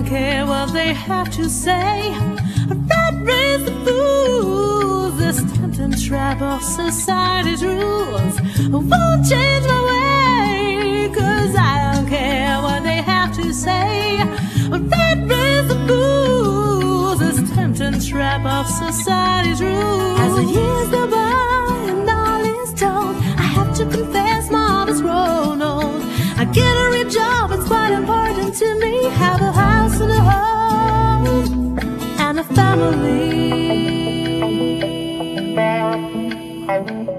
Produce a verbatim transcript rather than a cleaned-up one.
care what they have to say. Rat race the fools, this tempting trap of society's rules won't change my way, 'cause I don't care what they have to say. Rat race the fools, this tempting trap of society's rules. As the years go by and all is told, I have to confess my heart is grown old. I get a real job, it's quite important to me. Have a house and a home and a family.